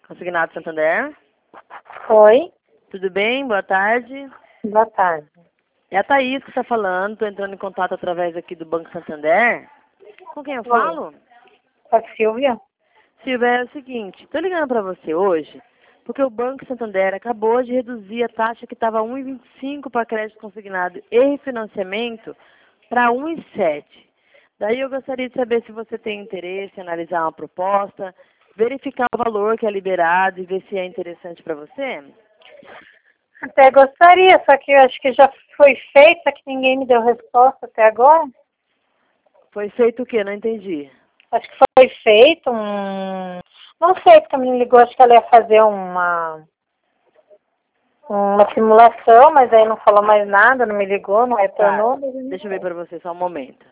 Consignado Santander. Oi, Tudo bem? Boa tarde. boa tarde. É a Thaís que está falando. Estou entrando em contato através aqui do Banco Santander. Com quem eu falo? Com a Silvia? Silvia, é o seguinte. Estou ligando para você hoje porque o Banco Santander acabou de reduzir a taxa que estava 1,25 para crédito consignado e refinanciamento para 1,7. Daí eu gostaria de saber se você tem interesse em analisar uma proposta, verificar o valor que é liberado e ver se é interessante para você. Até gostaria, só que eu acho que já foi feito, só que ninguém me deu resposta até agora. Foi feito o quê? Não entendi. Acho que foi feito um... Não sei, porque a menina ligou, acho que ela ia fazer uma simulação, mas aí não falou mais nada, não me ligou, não retornou. Tá. Deixa eu ver para você só um momento.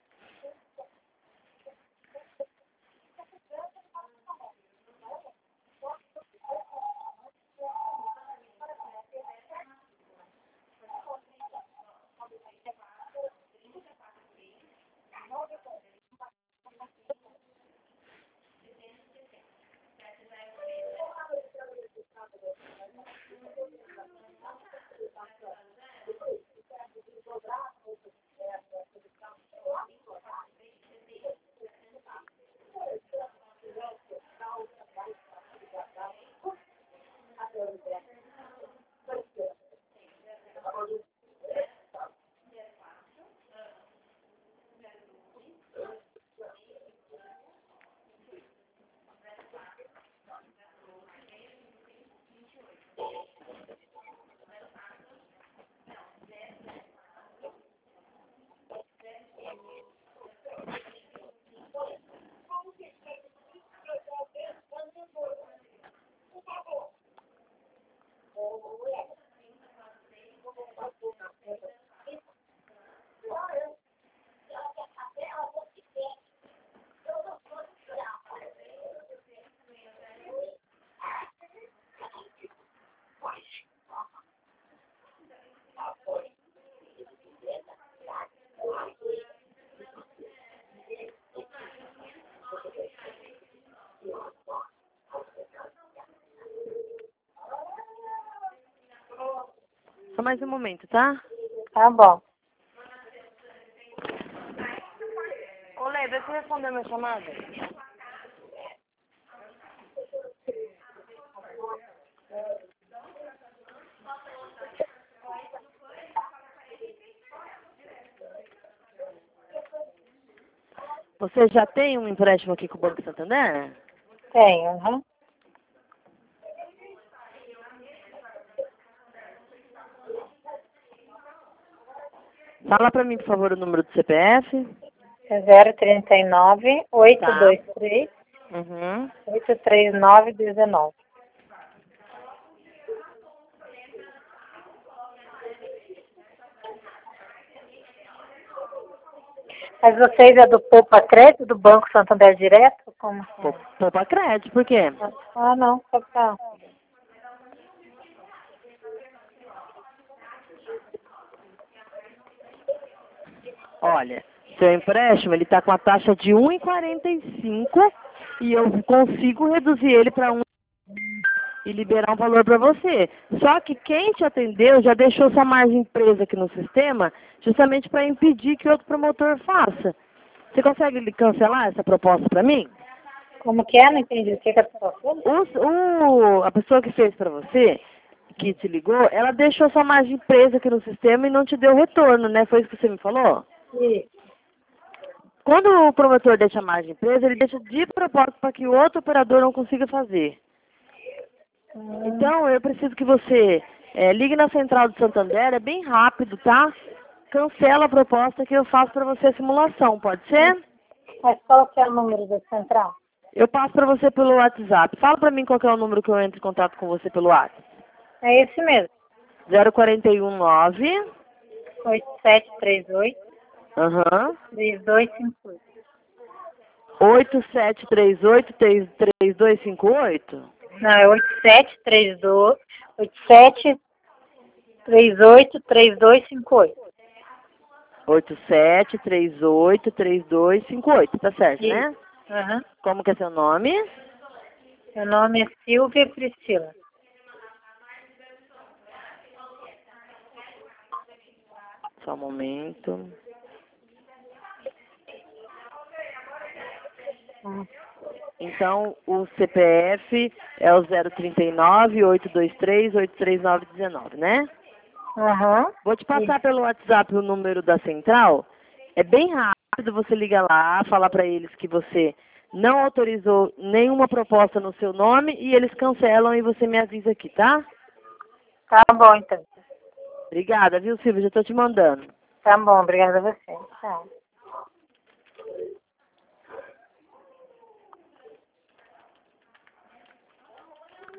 Só mais um momento, tá? Tá bom. Ô, Lê, deixa eu responder a minha chamada. Você já tem um empréstimo aqui com o Banco Santander? Tenho, uhum. Fala para mim, por favor, o número do CPF. É 039 823 Uhum. 83919. Mas vocês é do Poupa Crédito, do Banco Santander Direto? Como que é? Poupa crédito, por quê? Ah, não, só pra... Olha, seu empréstimo, ele está com a taxa de 1,45 e eu consigo reduzir ele para 1 e liberar um valor para você. Só que quem te atendeu já deixou sua margem presa aqui no sistema justamente para impedir que outro promotor faça. Você consegue cancelar essa proposta para mim? Como que é? Não entendi. O que a pessoa fez? A pessoa que fez para você, que te ligou, ela deixou sua margem presa aqui no sistema e não te deu retorno, né? Foi isso que você me falou? Isso. Quando o promotor deixa a margem presa, ele deixa de propósito para que o outro operador não consiga fazer. Então, eu preciso que você ligue na central do Santander, é bem rápido, tá? Cancela a proposta que eu faço para você a simulação, pode ser? Mas qual que é o número da central? Eu passo para você pelo WhatsApp. Fala para mim qual que é o número que eu entro em contato com você pelo WhatsApp. É esse mesmo. 0419 8738 aham, 3258. 8738 3258? Não, é 8732 8738 3258. 8738 3258, tá certo, Isso. né? Aham. Como que é seu nome? Meu nome é Silvia Priscila. Só um momento. Então, o CPF é o 039-823-83919, né? Aham. Vou te passar pelo WhatsApp o número da central. É bem rápido, você liga lá, fala para eles que você não autorizou nenhuma proposta no seu nome e eles cancelam e você me avisa aqui, tá? Tá bom, então. Obrigada, viu, Silvia? Já estou te mandando. Tá bom, obrigada a você. Tchau.